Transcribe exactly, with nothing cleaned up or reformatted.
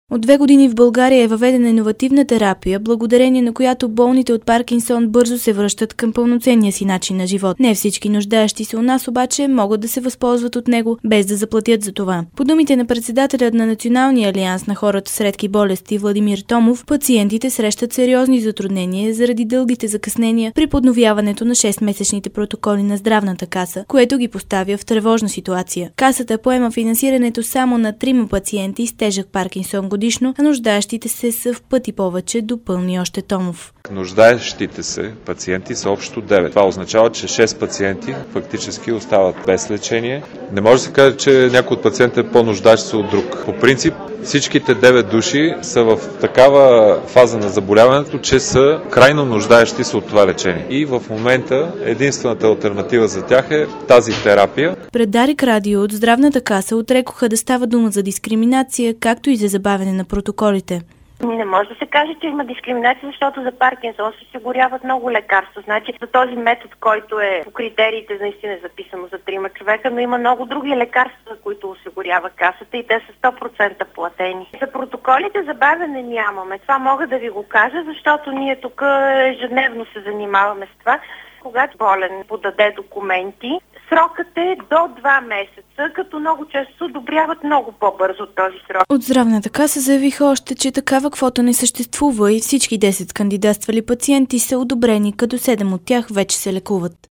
От две години в България е въведена иновативна терапия, благодарение на която болните от Паркинсон бързо се връщат към пълноценния си начин на живот. Не всички нуждаещи се у нас обаче могат да се възползват от него, без да заплатят за това. По думите на председателят на Националния алианс на хората с редки болести Владимир Томов, пациентите срещат сериозни затруднения заради дългите закъснения при подновяването на шестмесечните протоколи на Здравната каса, което ги поставя в тревожна ситуация. Касата поема финансирането само на трима пациенти с тежък Паркинсон годишно, а нуждаещите се са в пъти повече, допълни още Томов. Нуждаещите се пациенти са общо девет. Това означава, че шест пациенти фактически остават без лечение. Не може да се каже, че някой от пациентите е по-нуждаещ се от друг. По принцип, всичките девет души са в такава фаза на заболяването, че са крайно нуждаещи се от това лечение. И в момента единствената алтернатива за тях е тази терапия. Пред Дарик Радио от Здравната каса отрекоха да става дума за дискриминация, както и за забавяне на протоколите. Не може да се каже, че има дискриминация, защото за Паркинсон се осигуряват много лекарства. Значи за този метод, който е по критериите, наистина е записано за трима човека, но има много други лекарства, които осигурява касата и те са сто процента платени. За протоколите забавяне нямаме. Това мога да ви го кажа, защото ние тук ежедневно се занимаваме с това. Когато болен подаде документи, срокът е до два месеца, като много често се одобряват много по-бързо от този срок. От Здравната каса заявиха още, че такава квота не съществува и всички десет кандидатствали пациенти са одобрени, като седем от тях вече се лекуват.